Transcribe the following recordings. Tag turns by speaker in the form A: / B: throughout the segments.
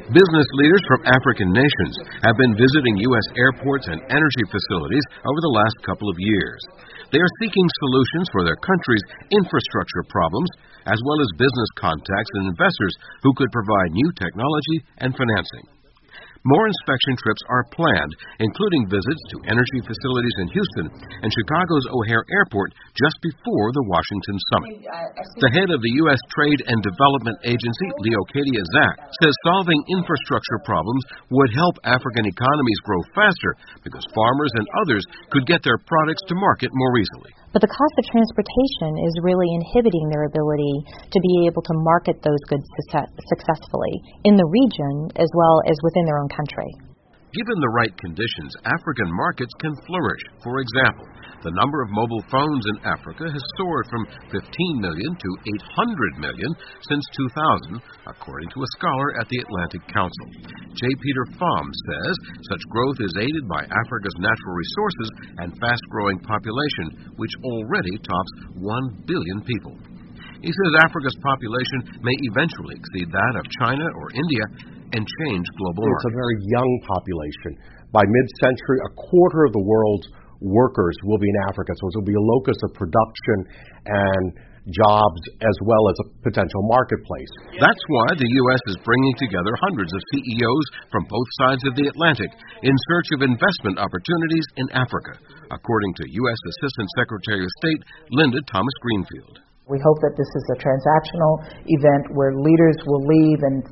A: Business leaders from African nations have been visiting U.S. airports and energy facilities over the last couple of years. They are seeking solutions for their country's infrastructure problems, as well as business contacts and investors who could provide new technology and financing. More inspection trips are planned, including visits to energy facilities in Houston and Chicago's O'Hare Airport just before the Washington summit. The head of the U.S. Trade and Development Agency, Leocadia Zak, says solving infrastructure problems would help African economies grow faster because farmers and others could get their products to market more easily.
B: But the cost of transportation is really inhibiting their ability to be able to market those goods successfully in the region as well as within their own country.
A: Given the right conditions, African markets can flourish. For example, the number of mobile phones in Africa has soared from 15 million to 800 million since 2000, according to a scholar at the Atlantic Council. J. Peter Pham says such growth is aided by Africa's natural resources and fast-growing population, which already tops 1 billion people. He says Africa's population may eventually exceed that of China or India and change global markets.
C: It's a very young population. By mid-century, a quarter of the world's workers will be in Africa, so it will be a locus of production and jobs as well as a potential marketplace.
A: That's why the U.S. is bringing together hundreds of CEOs from both sides of the Atlantic in search of investment opportunities in Africa, according to U.S. Assistant Secretary of State Linda Thomas Greenfield.
D: We hope that this is a transactional event where leaders will leave and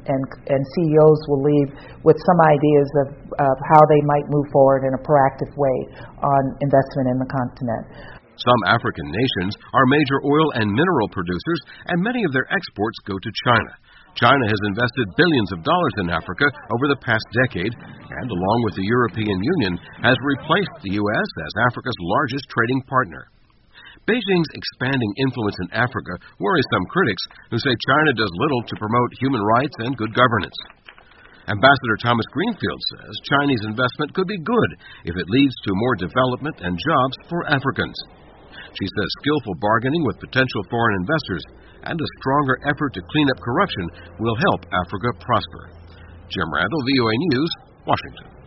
D: CEOs will leave with some ideas of how they might move forward in a proactive way on investment in the continent.
A: Some African nations are major oil and mineral producers, and many of their exports go to China. China has invested billions of dollars in Africa over the past decade, and along with the European Union, has replaced the U.S. as Africa's largest trading partner. Beijing's expanding influence in Africa worries some critics who say China does little to promote human rights and good governance. Ambassador Thomas Greenfield says Chinese investment could be good if it leads to more development and jobs for Africans. She says skillful bargaining with potential foreign investors and a stronger effort to clean up corruption will help Africa prosper. Jim Randall, VOA News, Washington.